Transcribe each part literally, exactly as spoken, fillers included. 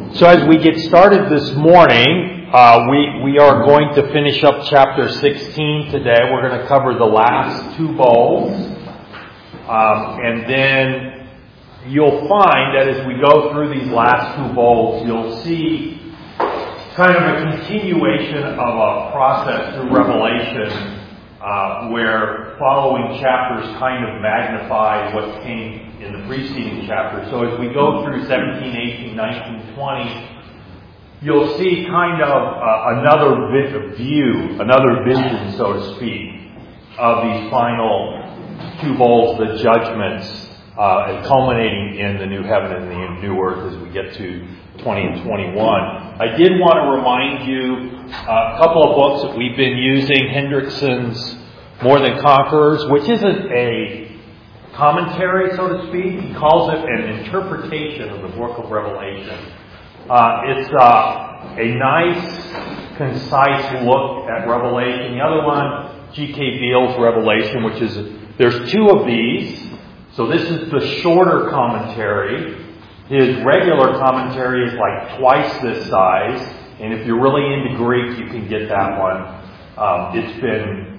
So as we get started this morning, uh, we, we are going to finish up chapter sixteen today. We're going to cover the last two bowls. Um, and then you'll find that as we go through these last two bowls, you'll see kind of a continuation of a process through Revelation uh, where following chapters kind of magnify what came in the preceding chapter. So as we go through seventeen, eighteen, nineteen, twenty, you'll see kind of uh, another vi- view, another vision, so to speak, of these final two bowls, the judgments, uh, and culminating in the new heaven and the new earth as we get to twenty and twenty-one. I did want to remind you uh, a couple of books that we've been using. Hendrickson's More Than Conquerors, which isn't a commentary, so to speak. He calls it an interpretation of the book of Revelation. Uh, it's uh, a nice, concise look at Revelation. The other one, G K Beale's Revelation, which is, there's two of these. So this is the shorter commentary. His regular commentary is like twice this size. And if you're really into Greek, you can get that one. Um, it's been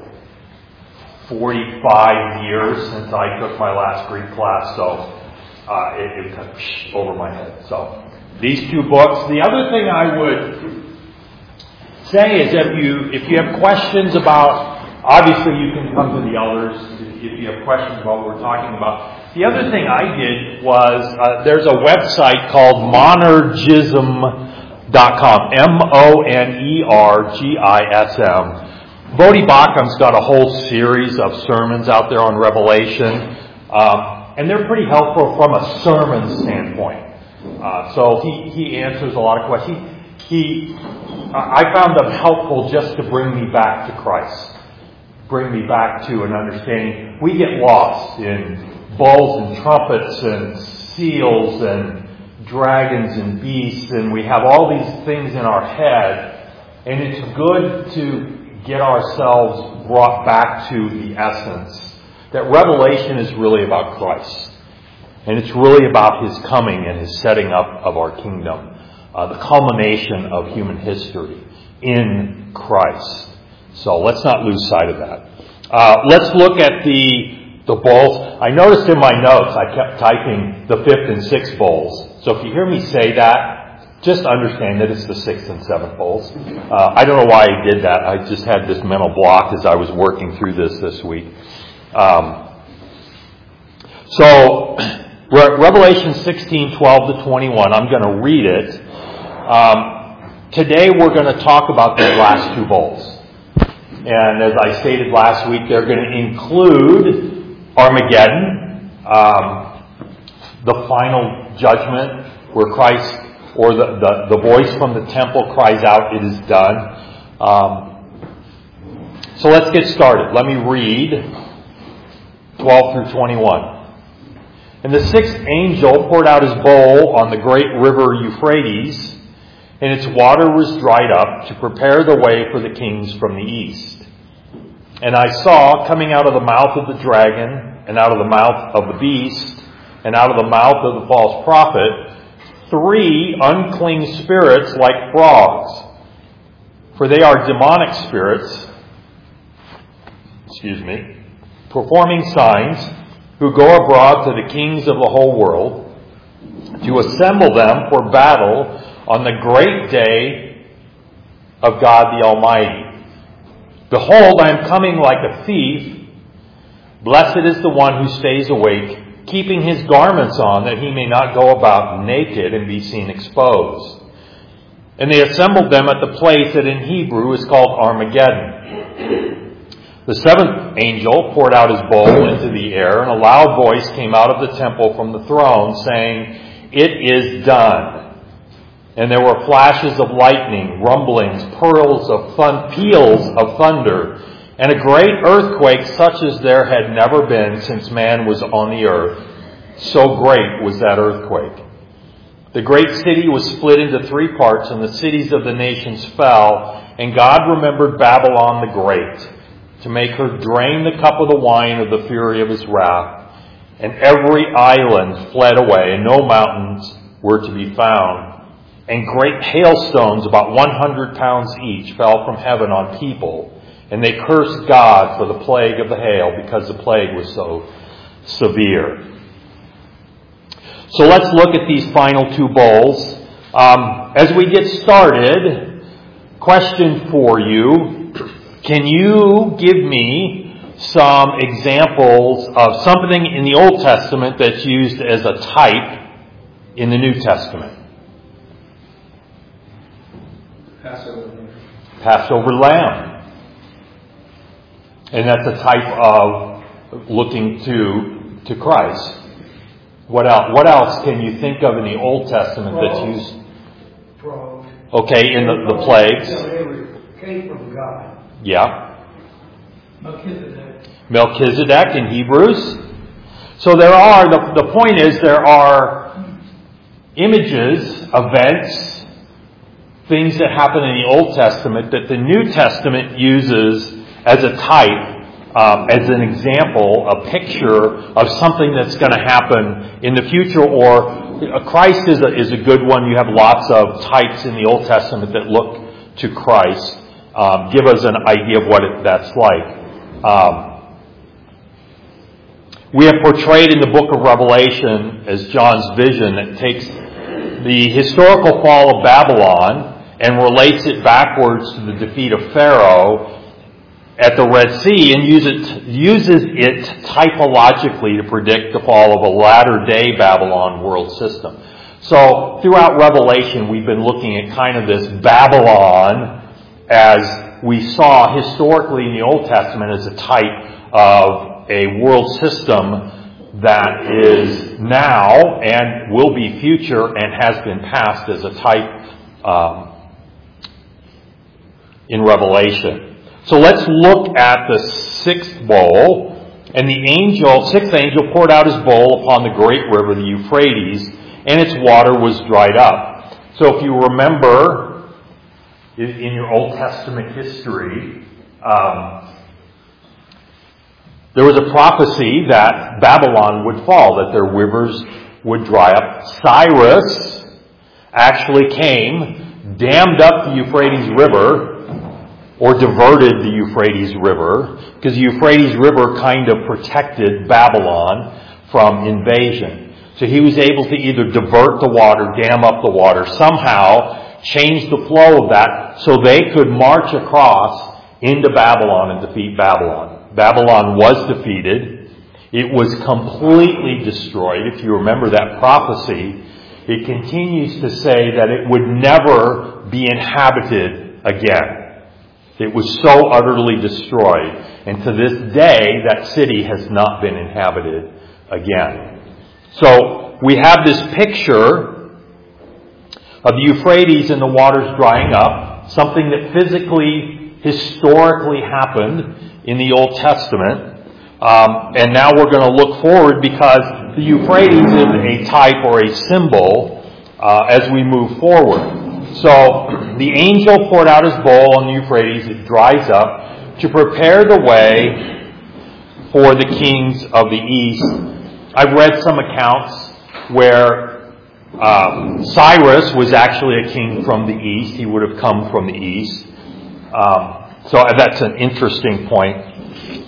forty-five years since I took my last Greek class, so uh, it, it cut over my head. So these two books. The other thing I would say is if you if you have questions about, obviously you can come to the elders if you have questions about what we're talking about. The other thing I did was uh, there's a website called monergism dot com, M O N E R G I S M. Bodhi Bakum's got a whole series of sermons out there on Revelation, um, and they're pretty helpful from a sermon standpoint. Uh, so he, he answers a lot of questions. He, he, I found them helpful just to bring me back to Christ, bring me back to an understanding. We get lost in bowls and trumpets and seals and dragons and beasts, and we have all these things in our head, and it's good to get ourselves brought back to the essence. That Revelation is really about Christ. And it's really about His coming and His setting up of our kingdom. Uh, the culmination of human history in Christ. So let's not lose sight of that. Uh, let's look at the, the bowls. I noticed in my notes I kept typing the fifth and sixth bowls. So if you hear me say that, just understand that it's the sixth and seventh bowls. Uh, I don't know why I did that. I just had this mental block as I was working through this this week. Um, so, Re- Revelation sixteen, twelve to twenty-one. I'm going to read it. Um, today we're going to talk about these last two bowls. And as I stated last week, they're going to include Armageddon, um, the final judgment where Christ or the, the, the voice from the temple cries out, "It is done." Um, so let's get started. Let me read twelve through twenty-one. And the sixth angel poured out his bowl on the great river Euphrates, and its water was dried up to prepare the way for the kings from the east. And I saw coming out of the mouth of the dragon, and out of the mouth of the beast, and out of the mouth of the false prophet, three unclean spirits like frogs, for they are demonic spirits, excuse me, performing signs, who go abroad to the kings of the whole world, to assemble them for battle on the great day of God the Almighty. Behold, I am coming like a thief. Blessed is the one who stays awake, keeping his garments on, that he may not go about naked and be seen exposed. And they assembled them at the place that in Hebrew is called Armageddon. The seventh angel poured out his bowl into the air, and a loud voice came out of the temple from the throne, saying, "It is done." And there were flashes of lightning, rumblings, pearls of thun- peals of thunder, and a great earthquake such as there had never been since man was on the earth. So great was that earthquake. The great city was split into three parts, and the cities of the nations fell, and God remembered Babylon the Great, to make her drain the cup of the wine of the fury of His wrath. And every island fled away, and no mountains were to be found. and great hailstones, about one hundred pounds each, fell from heaven on people, and they cursed God for the plague of the hail, because the plague was so severe. So let's look at these final two bowls. Um, as we get started, question for you: can you give me some examples of something in the Old Testament that's used as a type in the New Testament? Passover. Passover lamb. And that's a type of looking to to Christ. What else? What else can you think of in the Old Testament that's used? Frogs. Okay, in the, the plagues. So they were came from God. Yeah. Melchizedek. Melchizedek in Hebrews. So there are, the, the point is there are images, events, things that happen in the Old Testament that the New Testament uses as a type, um, as an example, a picture of something that's going to happen in the future. Or uh, Christ is a, is a good one. You have lots of types in the Old Testament that look to Christ. Um, give us an idea of what it, that's like. Um, we have portrayed in the book of Revelation as John's vision that takes the historical fall of Babylon and relates it backwards to the defeat of Pharaoh at the Red Sea, and use it, uses it typologically to predict the fall of a latter-day Babylon world system. So throughout Revelation, we've been looking at kind of this Babylon as we saw historically in the Old Testament as a type of a world system that is now and will be future and has been past as a type um, in Revelation. So let's look at the sixth bowl. And the angel, sixth angel, poured out his bowl upon the great river, the Euphrates, and its water was dried up. So if you remember in your Old Testament history, um, there was a prophecy that Babylon would fall, that their rivers would dry up. Cyrus actually came, dammed up the Euphrates River, or diverted the Euphrates River, because the Euphrates River kind of protected Babylon from invasion. So he was able to either divert the water, dam up the water, somehow change the flow of that so they could march across into Babylon and defeat Babylon. Babylon was defeated. It was completely destroyed. If you remember that prophecy, it continues to say that it would never be inhabited again. It was so utterly destroyed. And to this day, that city has not been inhabited again. So we have this picture of the Euphrates and the waters drying up, something that physically, historically happened in the Old Testament. Um, and now we're going to look forward, because the Euphrates is a type or a symbol uh, as we move forward. So the angel poured out his bowl on the Euphrates. It dries up to prepare the way for the kings of the east. I've read some accounts where um, Cyrus was actually a king from the east. He would have come from the east. Um, so that's an interesting point.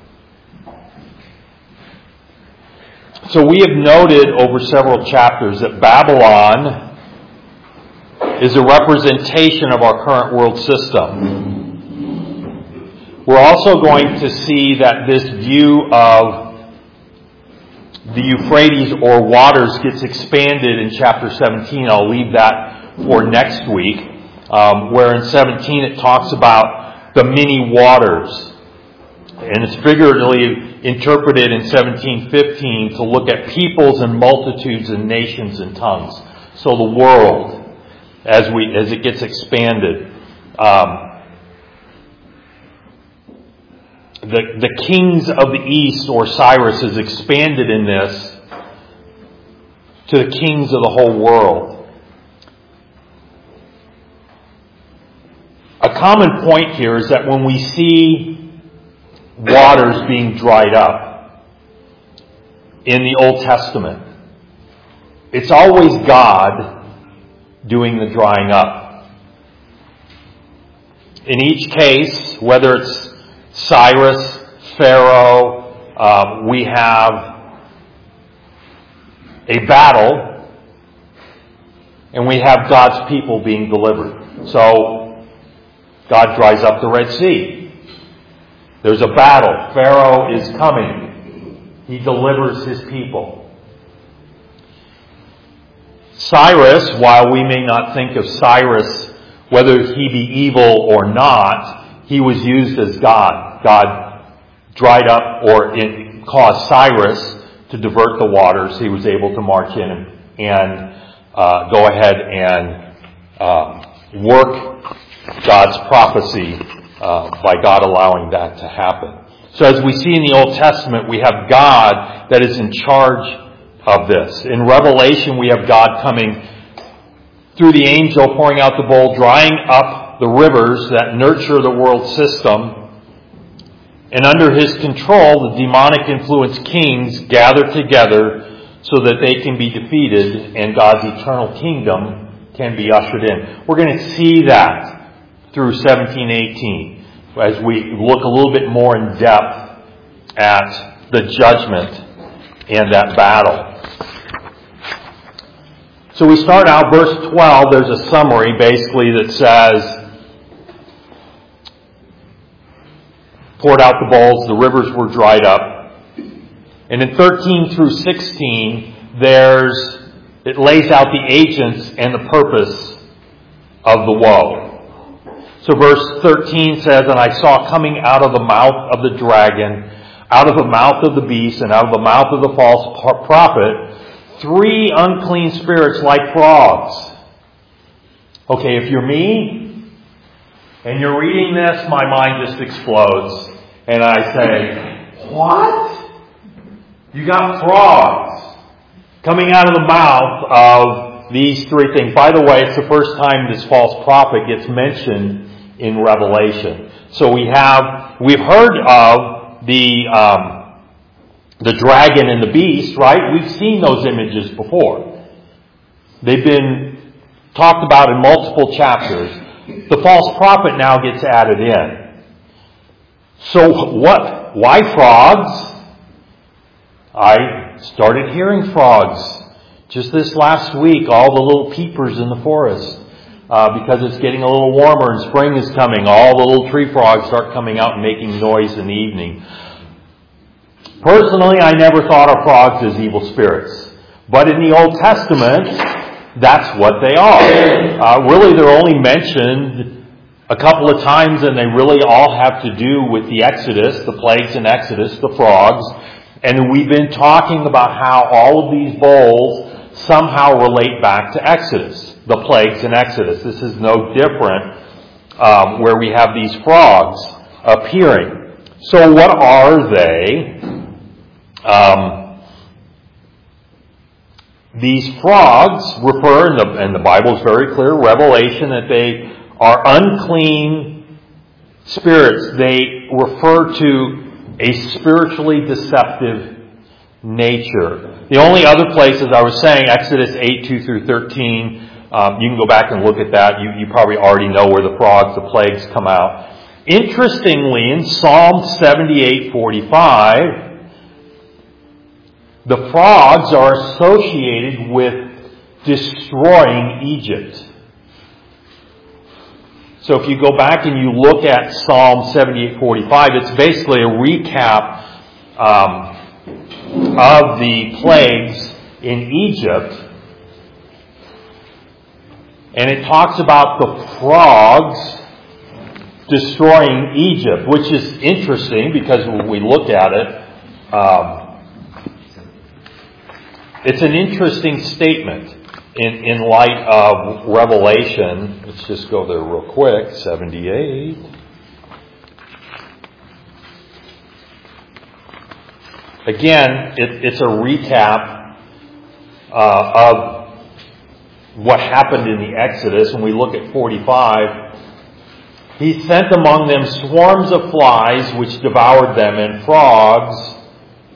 So we have noted over several chapters that Babylon is a representation of our current world system. We're also going to see that this view of the Euphrates or waters gets expanded in chapter seventeen. I'll leave that for next week, um, where in seventeen it talks about the many waters. And it's figuratively interpreted in seventeen fifteen to look at peoples and multitudes and nations and tongues. So the world, as we as it gets expanded. Um, the, the kings of the east, or Cyrus, is expanded in this to the kings of the whole world. A common point here is that when we see waters being dried up in the Old Testament, it's always God doing the drying up. In each case, whether it's Cyrus, Pharaoh, uh, we have a battle, and we have God's people being delivered. So, God dries up the Red Sea. There's a battle. Pharaoh is coming. He delivers his people. Cyrus, while we may not think of Cyrus, whether he be evil or not, he was used as God. God dried up or it caused Cyrus to divert the waters. He was able to march in and uh, go ahead and uh, work God's prophecy uh, by God allowing that to happen. So as we see in the Old Testament, we have God that is in charge of this. In Revelation, we have God coming through the angel, pouring out the bowl, drying up the rivers that nurture the world system. And under his control, the demonic influenced kings gather together so that they can be defeated and God's eternal kingdom can be ushered in. We're going to see that through seventeen eighteen as we look a little bit more in depth at the judgment and that battle. So we start out, verse twelve, there's a summary basically that says, poured out the bowls, the rivers were dried up. And in thirteen through sixteen, there's, it lays out the agents and the purpose of the woe. So verse thirteen says, and I saw coming out of the mouth of the dragon, out of the mouth of the beast, and out of the mouth of the false prophet, three unclean spirits like frogs. Okay, if you're me, and you're reading this, my mind just explodes. And I say, what? You got frogs coming out of the mouth of these three things. By the way, it's the first time this false prophet gets mentioned in Revelation. So we have, we've heard of the, um, the dragon and the beast, right? We've seen those images before. They've been talked about in multiple chapters. The false prophet now gets added in. So what? Why frogs? I started hearing frogs just this last week, all the little peepers in the forest. Uh, because it's getting a little warmer and spring is coming. All the little tree frogs start coming out and making noise in the evening. Personally, I never thought of frogs as evil spirits. But in the Old Testament, that's what they are. Uh, really, they're only mentioned a couple of times, and they really all have to do with the Exodus, the plagues in Exodus, the frogs. And we've been talking about how all of these bowls somehow relate back to Exodus, the plagues in Exodus. This is no different um, where we have these frogs appearing. So what are they? Um, these frogs refer, and the, and the Bible is very clear, Revelation, that they are unclean spirits. They refer to a spiritually deceptive nature. The only other places I was saying, Exodus eight, two through thirteen, um, you can go back and look at that. You, you probably already know where the frogs, the plagues come out. Interestingly, in Psalm seventy-eight, forty-five, the frogs are associated with destroying Egypt. So if you go back and you look at Psalm seventy-eight forty-five, it's basically a recap um, of the plagues in Egypt. And it talks about the frogs destroying Egypt, which is interesting because when we look at it, um, it's an interesting statement in, in light of Revelation. Let's just go there real quick. seventy-eight. Again, it, it's a recap uh, of what happened in the Exodus. When we look at forty-five, he sent among them swarms of flies which devoured them, and frogs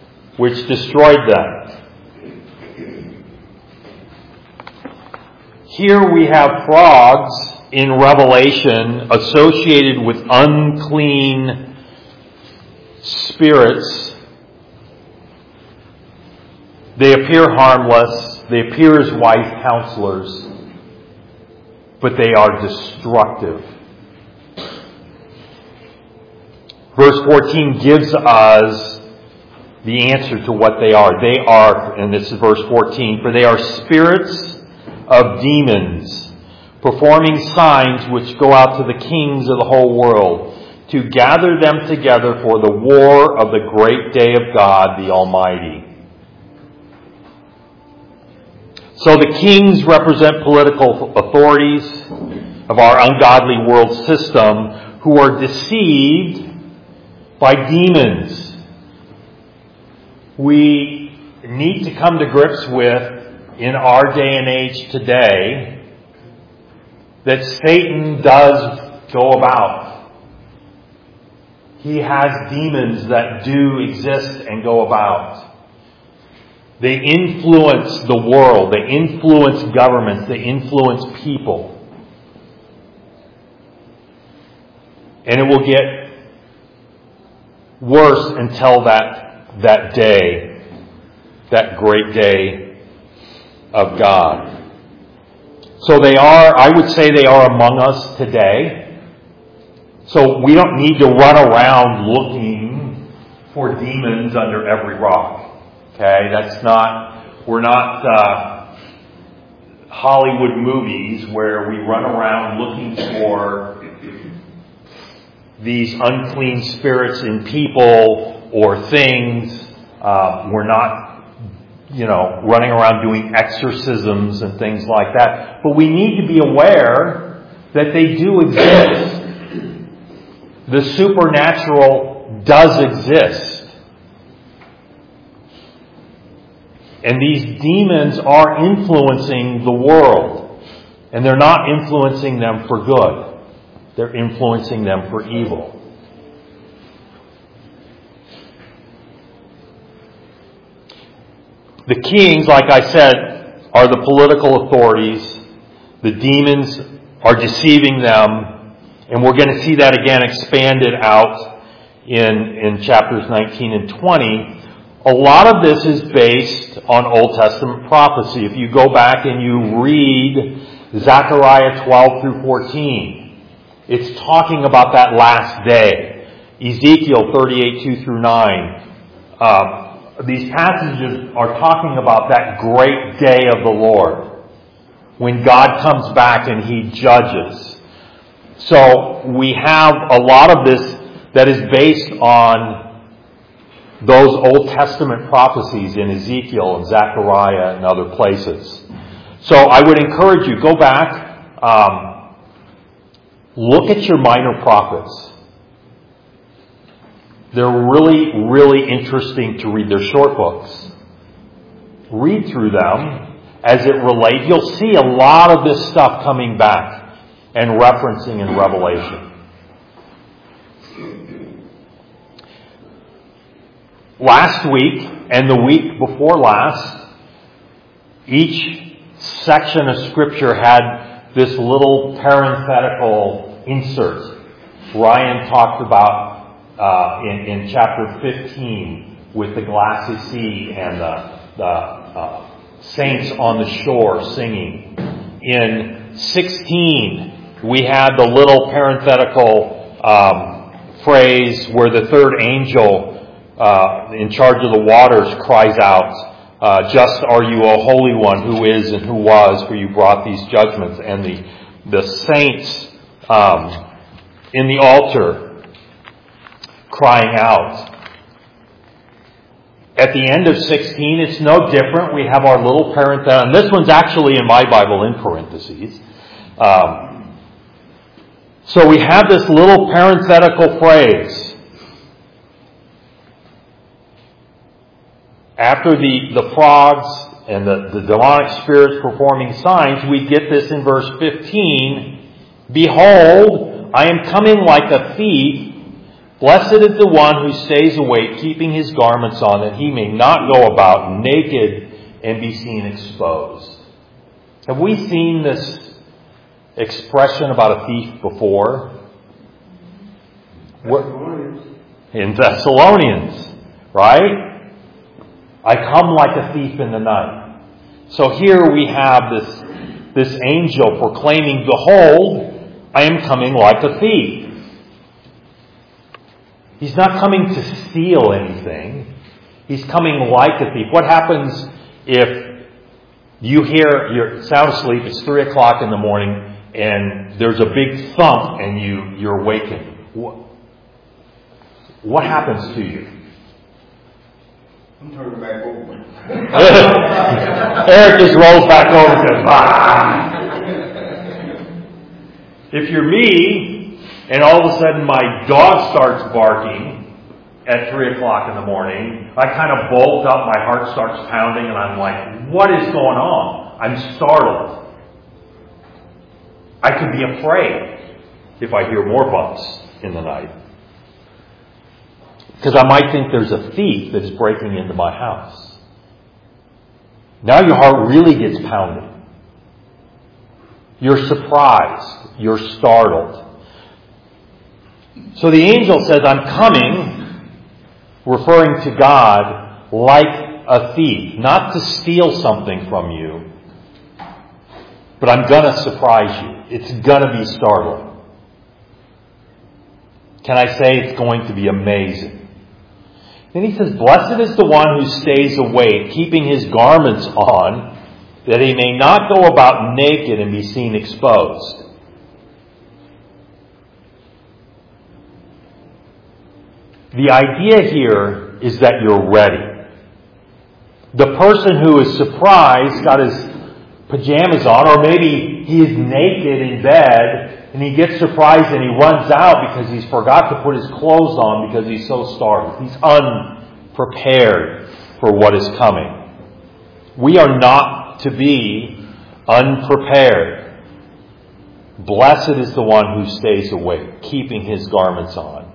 which destroyed them. here we have frogs in Revelation associated with unclean spirits. They appear harmless. They appear as wise counselors. But they are destructive. Verse fourteen gives us the answer to what they are. They are, and this is verse fourteen, for they are spirits of demons, performing signs which go out to the kings of the whole world, to gather them together for the war of the great day of God the Almighty. So the kings represent political authorities of our ungodly world system who are deceived by demons. We need to come to grips with, in our day and age today, that Satan does go about. He has demons that do exist and go about. They influence the world. They influence governments. They influence people. And it will get worse until that, that day, that great day of God. So they are, I would say they are among us today. So we don't need to run around looking for demons under every rock. Okay, that's not, we're not uh, Hollywood movies where we run around looking for these unclean spirits in people or things. Uh, we're not, you know, running around doing exorcisms and things like that. But we need to be aware that they do exist. The supernatural does exist. And these demons are influencing the world. And they're not influencing them for good. They're influencing them for evil. The kings, like I said, are the political authorities. The demons are deceiving them. And we're going to see that again expanded out in, in chapters nineteen and twenty. A lot of this is based on Old Testament prophecy. If you go back and you read Zechariah twelve through fourteen, it's talking about that last day. Ezekiel thirty-eight, two through nine. Uh, these passages are talking about that great day of the Lord, when God comes back and He judges. So we have a lot of this that is based on those Old Testament prophecies in Ezekiel and Zechariah and other places. So I would encourage you, go back, um, look at your minor prophets. They're really, really interesting to read. They're short books. Read through them as it relates. You'll see a lot of this stuff coming back and referencing in Revelation. Last week and the week before last, each section of Scripture had this little parenthetical insert. Ryan talked about uh, in, in chapter fifteen with the glassy sea and the, the uh, saints on the shore singing. In sixteen, we had the little parenthetical um, phrase where the third angel Uh, in charge of the waters cries out, uh, just are you, O Holy One, who is and who was, for you brought these judgments. And the, the saints um, in the altar crying out. At the end of sixteen, it's no different. We have our little parenthetical, and this one's actually in my Bible in parentheses. Um, so we have this little parenthetical phrase. After the, the frogs and the, the demonic spirits performing signs, we get this in verse fifteen. Behold, I am coming like a thief. Blessed is the one who stays awake, keeping his garments on, that he may not go about naked and be seen exposed. Have we seen this expression about a thief before? What? In Thessalonians, right? I come like a thief in the night. So here we have this, this angel proclaiming, behold, I am coming like a thief. He's not coming to steal anything. He's coming like a thief. What happens if you hear, you're sound asleep, it's three o'clock in the morning, and there's a big thump and you, you're awakened? What, what happens to you? I'm turning back over. Eric just rolls back over and says, ah! If you're me, and all of a sudden my dog starts barking at three o'clock in the morning, I kind of bolt up, my heart starts pounding, and I'm like, what is going on? I'm startled. I could be afraid if I hear more bumps in the night. Because I might think there's a thief that is breaking into my house. Now your heart really gets pounded. You're surprised. You're startled. So the angel says, I'm coming, referring to God, like a thief. Not to steal something from you, but I'm going to surprise you. It's going to be startling. Can I say it's going to be amazing? Then he says, blessed is the one who stays awake, keeping his garments on, that he may not go about naked and be seen exposed. The idea here is that you're ready. The person who is surprised got his pajamas on, or maybe he is naked in bed, and he gets surprised and he runs out because he's forgot to put his clothes on because he's so startled. He's unprepared for what is coming. We are not to be unprepared. Blessed is the one who stays awake, keeping his garments on.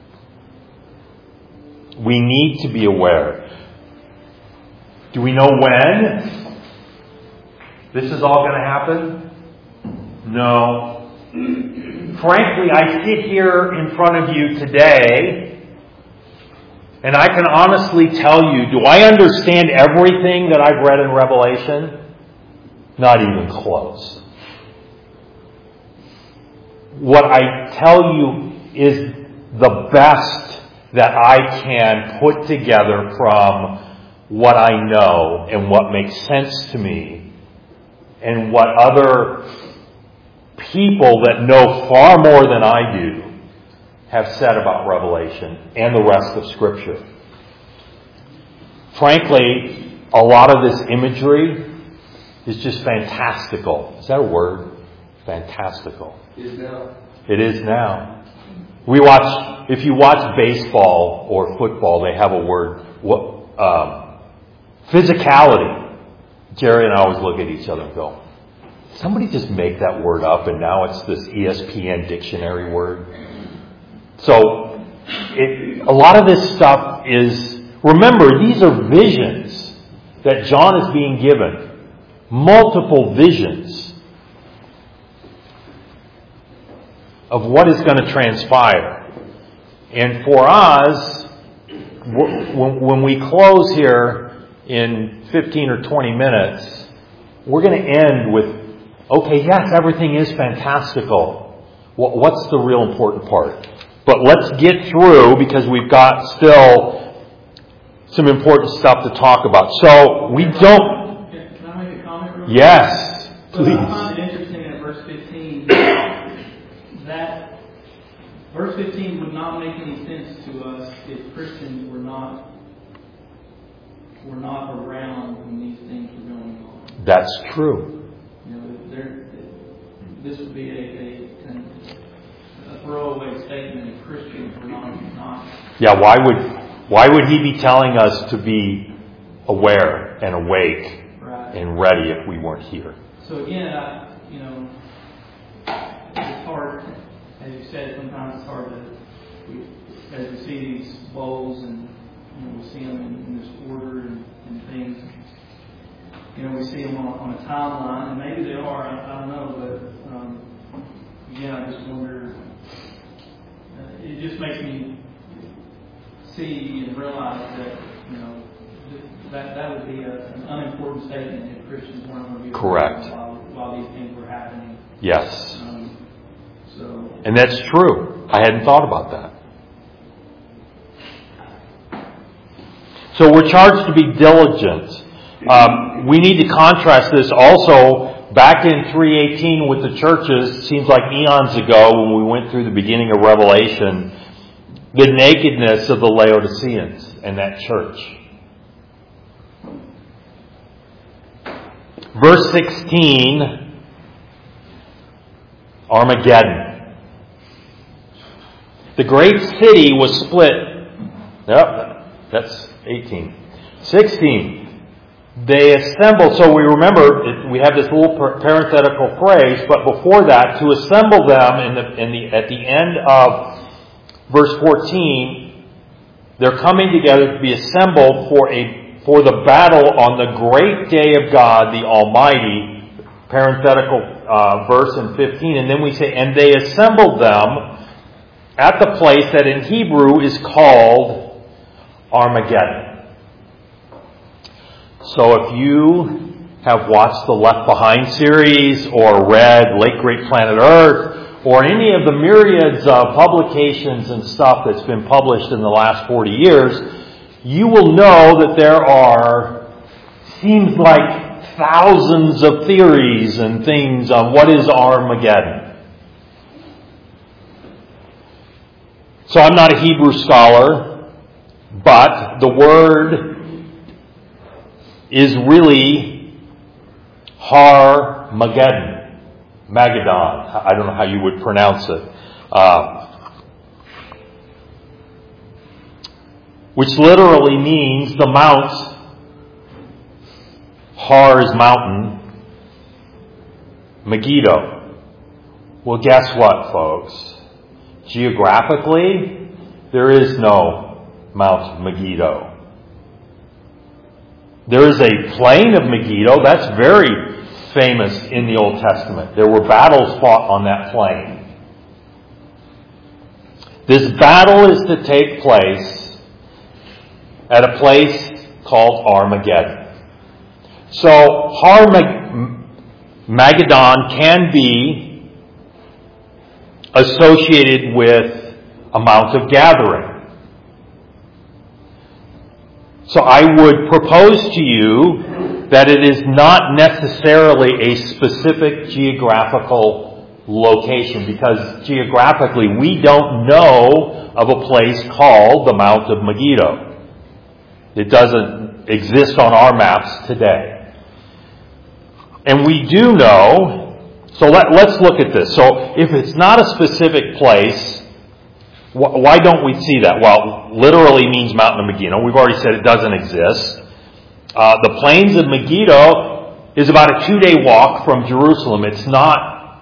We need to be aware. Do we know when this is all going to happen? No. Frankly, I sit here in front of you today, and I can honestly tell you, do I understand everything that I've read in Revelation? Not even close. What I tell you is the best that I can put together from what I know and what makes sense to me and what other people that know far more than I do have said about Revelation and the rest of Scripture. Frankly, a lot of this imagery is just fantastical. Is that a word? Fantastical. Is now. It is now. We watch, if you watch baseball or football, they have a word, what, um, physicality. Jerry and I always look at each other and go, somebody just make that word up and now it's this E S P N dictionary word. So, it, a lot of this stuff is, remember, these are visions that John is being given. Multiple visions of what is going to transpire. And for us, when we close here in fifteen or twenty minutes, we're going to end with, okay, yes, everything is fantastical. What's the real important part? But let's get through, because we've got still some important stuff to talk about. So we don't... Can I make a comment real quick? Yes, please. So I find it interesting in verse fifteen that verse fifteen would not make any sense to us if Christians were not were not around when these things were going on. That's true. You know, there, this would be a, a, a throwaway statement if Christians were not not. Yeah, why would why would he be telling us to be aware and awake Right. and ready if we weren't here? So again, I, you know, it's hard, as you said, sometimes it's hard to, we, as we see these bowls and, you know, we see them in, in this order and, and things, you know, we see them on, on a timeline, and maybe see and realize that, you know, that that would be a, an unimportant statement if Christians weren't going to be Correct. while, while these things were happening. Yes. Um, so, And that's true. I hadn't thought about that. So we're charged to be diligent. Um, we need to contrast this also back in three eighteen with the churches. Seems like eons ago when we went through the beginning of Revelation, the nakedness of the Laodiceans and that church. Verse sixteen, Armageddon. The great city was split. Yep, that's eighteen. sixteen. They assembled, so we remember, we have this little parenthetical phrase, but before that, to assemble them in the, in the, at the end of verse fourteen, they're coming together to be assembled for a, for the battle on the great day of God, the Almighty, parenthetical uh, verse in fifteen, and then we say, and they assembled them at the place that in Hebrew is called Armageddon. So if you have watched the Left Behind series or read Late Great Planet Earth or any of the myriads of publications and stuff that's been published in the last forty years, you will know that there are, seems like thousands of theories and things on what is Armageddon. So I'm not a Hebrew scholar, but the word is really Har-Mageddon. Mageddon. I don't know how you would pronounce it. Uh, which literally means the mount. Har is mountain. Megiddo. Well, guess what, folks? Geographically, there is no Mount Megiddo. There is a plain of Megiddo. That's very famous in the Old Testament. There were battles fought on that plain. This battle is to take place at a place called Armageddon. So Har-Mageddon can be associated with a Mount of Gathering. So I would propose to you that it is not necessarily a specific geographical location, because geographically we don't know of a place called the Mount of Megiddo. It doesn't exist on our maps today. And we do know, so let, let's look at this. So if it's not a specific place, why don't we see that? Well, literally means Mountain of Megiddo. We've already said it doesn't exist. Uh, the plains of Megiddo is about a two-day walk from Jerusalem. It's not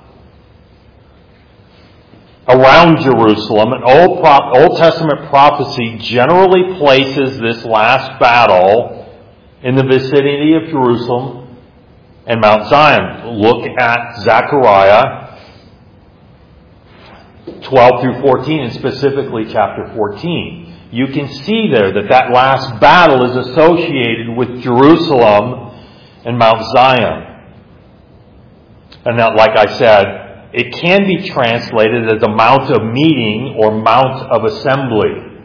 around Jerusalem. An Old, Pro- Old Testament prophecy generally places this last battle in the vicinity of Jerusalem and Mount Zion. Look at Zechariah twelve through fourteen, and specifically chapter fourteen. You can see there that that last battle is associated with Jerusalem and Mount Zion. And now, like I said, it can be translated as a mount of meeting or mount of assembly.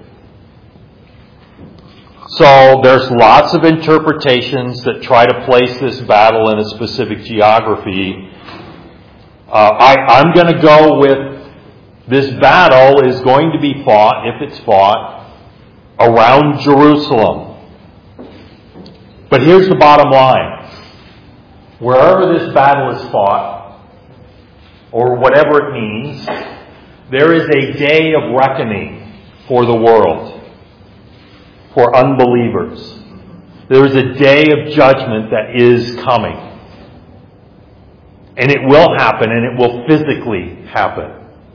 So there's lots of interpretations that try to place this battle in a specific geography. Uh, I, I'm going to go with this battle is going to be fought, if it's fought, around Jerusalem. But here's the bottom line. Wherever this battle is fought, or whatever it means, there is a day of reckoning for the world, for unbelievers. There is a day of judgment that is coming. And it will happen, and it will physically happen.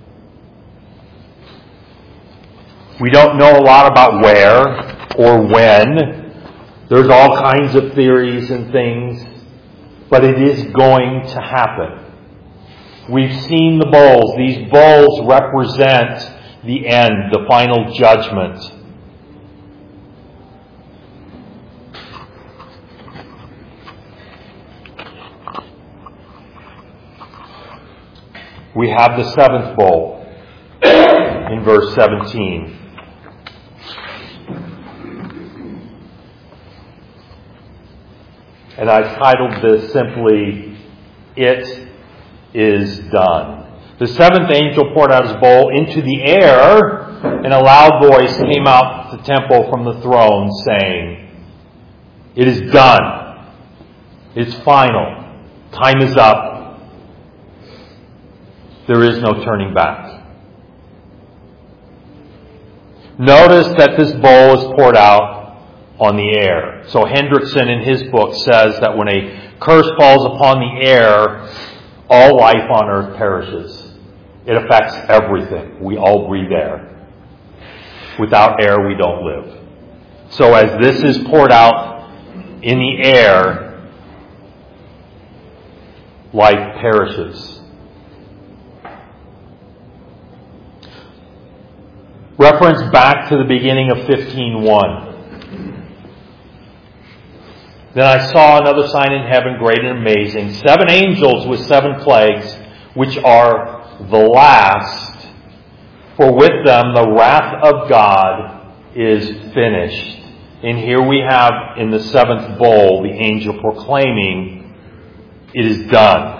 We don't know a lot about where or when. There's all kinds of theories and things, but it is going to happen. We've seen the bowls. These bowls represent the end, the final judgment. we have the seventh bowl in verse seventeen. And I titled this simply, "It is Done." The seventh angel poured out his bowl into the air, and a loud voice came out of the temple from the throne saying, "It is done. It's final. Time is up. There is no turning back." Notice that this bowl is poured out on the air. So Hendrickson in his book says that when a curse falls upon the air, all life on earth perishes. It affects everything. We all breathe air. Without air, we don't live. So as this is poured out in the air, life perishes. Reference back to the beginning of fifteen one. Then I saw another sign in heaven, great and amazing, seven angels with seven plagues, which are the last, for with them the wrath of God is finished. And here we have in the seventh bowl the angel proclaiming, "It is done."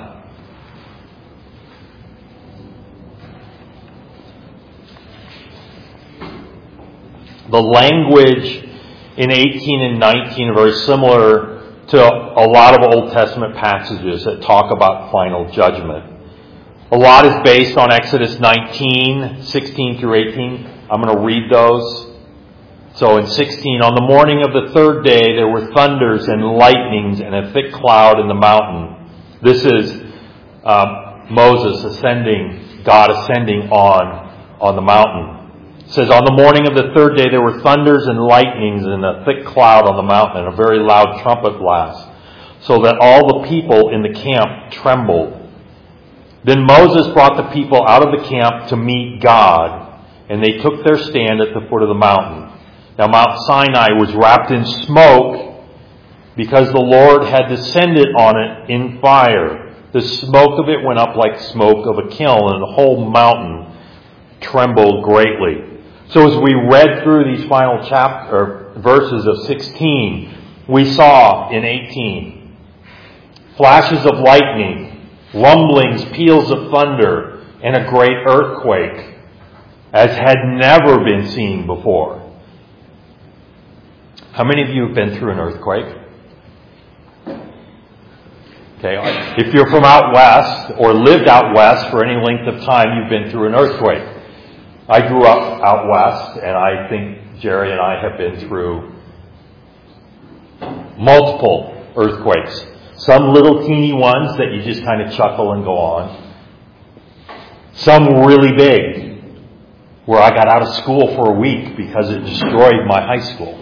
The language in eighteen and nineteen are very similar to a lot of Old Testament passages that talk about final judgment. A lot is based on Exodus nineteen, sixteen through eighteen. I'm going to read those. So in sixteen, on the morning of the third day there were thunders and lightnings and a thick cloud in the mountain. This is uh, Moses ascending, God ascending on, on the mountain. It says, on the morning of the third day there were thunders and lightnings and a thick cloud on the mountain and a very loud trumpet blast, so that all the people in the camp trembled. Then Moses brought the people out of the camp to meet God, and they took their stand at the foot of the mountain. Now Mount Sinai was wrapped in smoke because the Lord had descended on it in fire. The smoke of it went up like smoke of a kiln, and the whole mountain trembled greatly. So as we read through these final chapter verses of sixteen, we saw in eighteen flashes of lightning, rumblings, peals of thunder, and a great earthquake, as had never been seen before. How many of you have been through an earthquake? Okay, if you're from out west or lived out west for any length of time, you've been through an earthquake. I grew up out west, and I think Jerry and I have been through multiple earthquakes. Some little teeny ones that you just kind of chuckle and go on. Some really big, where I got out of school for a week because it destroyed my high school,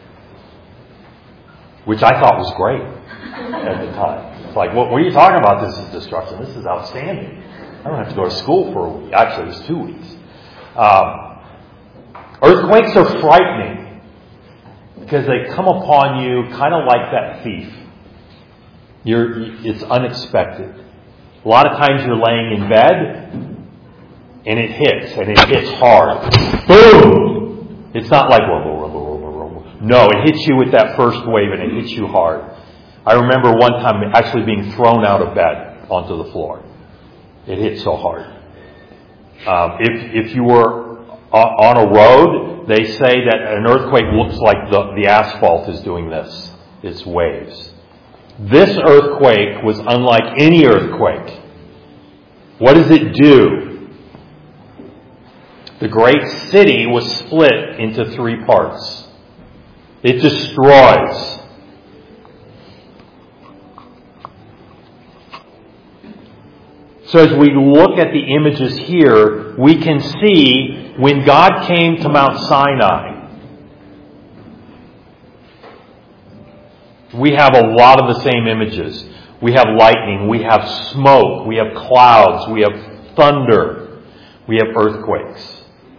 which I thought was great at the time. It's like, what, what are you talking about? This is destruction. This is outstanding. I don't have to go to school for a week. Actually, it was two weeks. Um, earthquakes are frightening because they come upon you kind of like that thief. You're, it's unexpected. A lot of times you're laying in bed and it hits, and it hits hard. Boom! It's not like rumble, rumble, rumble, rumble. No, it hits you with that first wave, and it hits you hard. I remember one time actually being thrown out of bed onto the floor. It hit so hard. Um, if if you were on a road, they say that an earthquake looks like the, the asphalt is doing this. It's waves. This earthquake was unlike any earthquake. What does it do? The great city was split into three parts. It destroys. So as we look at the images here, we can see when God came to Mount Sinai, we have a lot of the same images. We have lightning, we have smoke, we have clouds, we have thunder, we have earthquakes.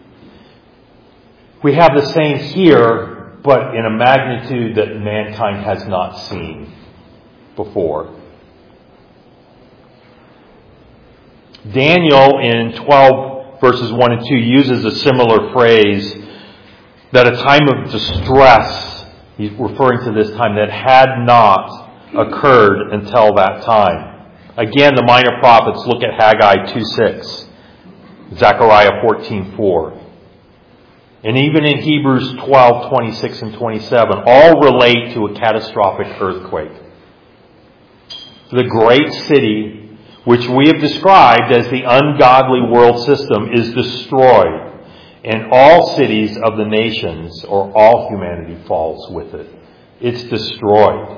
We have the same here, but in a magnitude that mankind has not seen before. Daniel in twelve verses one and two uses a similar phrase that a time of distress, he's referring to this time, that had not occurred until that time. Again, the minor prophets, look at Haggai two six, Zechariah fourteen four. And even in Hebrews twelve twenty-six and twenty-seven, all relate to a catastrophic earthquake. The great city, which we have described as the ungodly world system, is destroyed, and all cities of the nations, or all humanity, falls with it. It's destroyed.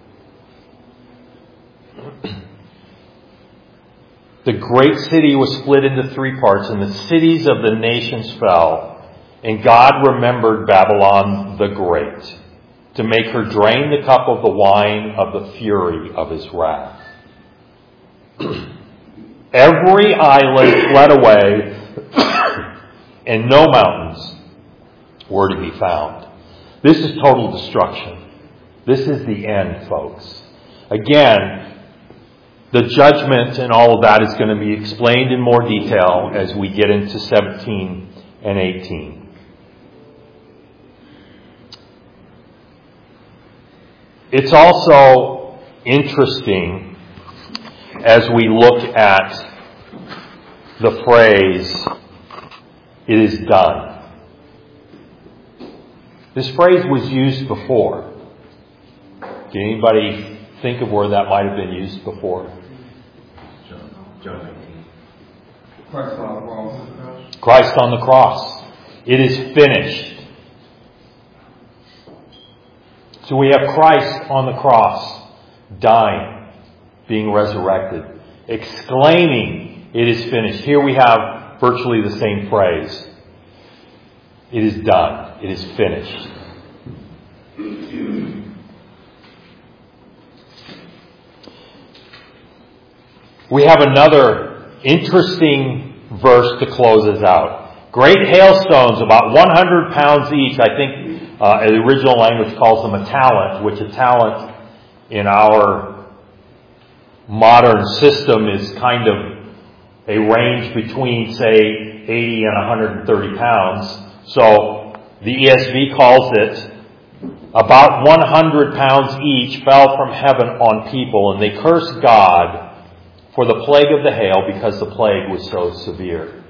The great city was split into three parts, and the cities of the nations fell, and God remembered Babylon the Great, to make her drain the cup of the wine of the fury of his wrath. Every island fled away, and no mountains were to be found. This is total destruction. This is the end, folks. Again, the judgment and all of that is going to be explained in more detail as we get into seventeen and eighteen. It's also interesting as we look at the phrase, "it is done." This phrase was used before. Can anybody think of where that might have been used before? John eighteen. Christ on the cross. Christ on the cross. It is finished. So we have Christ on the cross, dying, being resurrected, exclaiming, "It is finished." Here we have virtually the same phrase. It is done. It is finished. We have another interesting verse to close us out. Great hailstones, about one hundred pounds each. I think uh, the original language calls them a talent, which a talent in our modern system is kind of a range between, say, eighty and one hundred thirty pounds. So the E S V calls it about one hundred pounds each fell from heaven on people, and they cursed God for the plague of the hail, because the plague was so severe.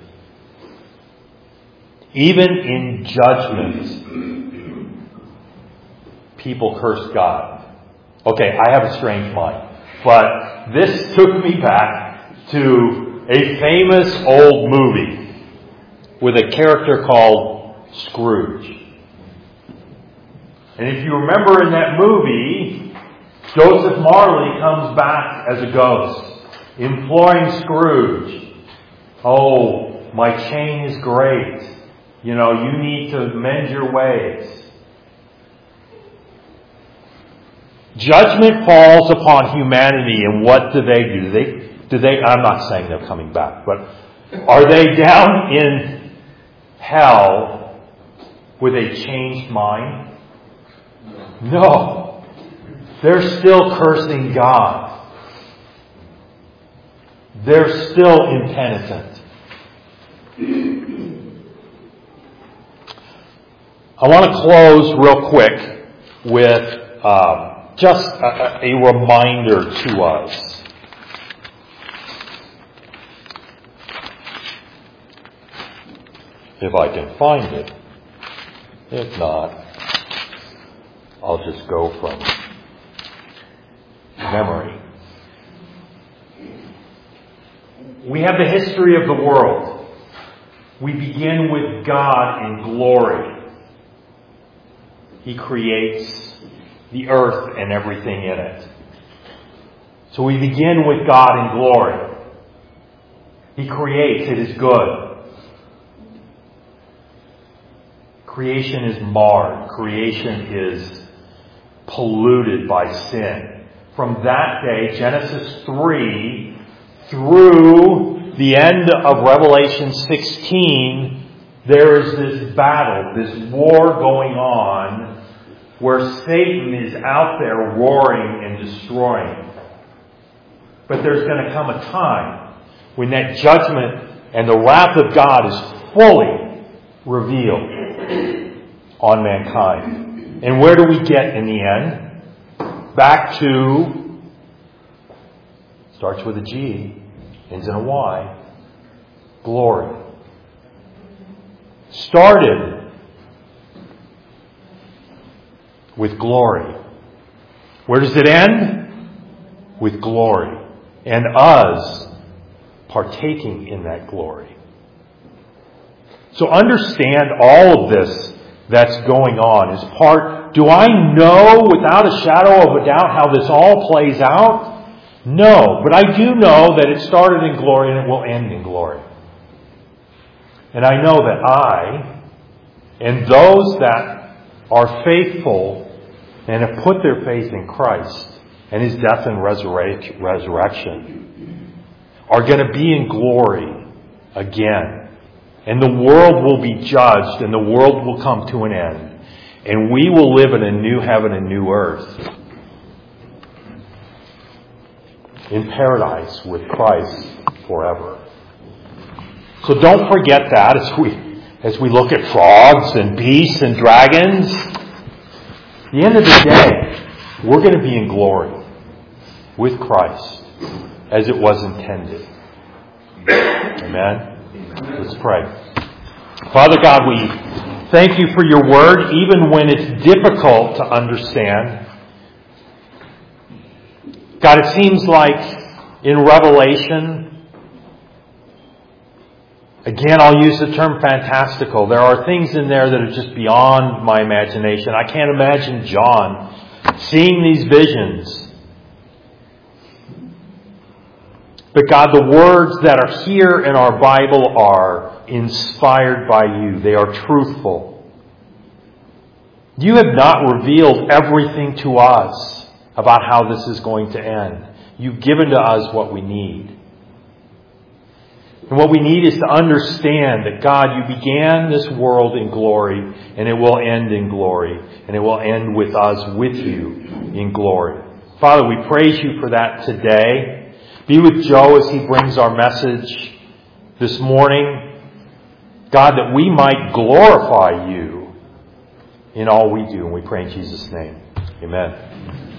Even in judgment, people cursed God. Okay, I have a strange mind, but this took me back to a famous old movie with a character called Scrooge. And if you remember in that movie, Joseph Marley comes back as a ghost, imploring Scrooge, "Oh, my chain is great. You know, you need to mend your ways." Judgment falls upon humanity, and what do they do? They do they I'm not saying they're coming back, but are they down in hell with a changed mind? No. They're still cursing God. They're still impenitent. I want to close real quick with um, just a, a reminder to us. If I can find it. If not, I'll just go from memory. We have the history of the world. We begin with God in glory. He creates the earth and everything in it. So we begin with God in glory. He creates. It is good. Creation is marred. Creation is polluted by sin. From that day, Genesis three, through the end of Revelation sixteen, there is this battle, this war going on, where Satan is out there roaring and destroying. But there's going to come a time when that judgment and the wrath of God is fully revealed on mankind. And where do we get in the end? Back to, starts with a G, ends in a Y, glory. Started with glory. Where does it end? With glory. And us partaking in that glory. So understand all of this that's going on is part, do I know without a shadow of a doubt how this all plays out? No, but I do know that it started in glory and it will end in glory. And I know that I and those that are faithful and have put their faith in Christ and His death and resurrec- resurrection are going to be in glory again. And the world will be judged and the world will come to an end. And we will live in a new heaven and new earth. In paradise with Christ forever. So don't forget that as we as we look at frogs and beasts and dragons. At the end of the day, we're going to be in glory with Christ as it was intended. Amen? Let's pray. Father God, we thank You for Your Word, even when it's difficult to understand. God, it seems like in Revelation, again, I'll use the term fantastical. There are things in there that are just beyond my imagination. I can't imagine John seeing these visions. But God, the words that are here in our Bible are inspired by You. They are truthful. You have not revealed everything to us about how this is going to end. You've given to us what we need. And what we need is to understand that, God, You began this world in glory, and it will end in glory, and it will end with us, with You, in glory. Father, we praise You for that today. Be with Joe as he brings our message this morning. God, that we might glorify You in all we do. And we pray in Jesus' name. Amen.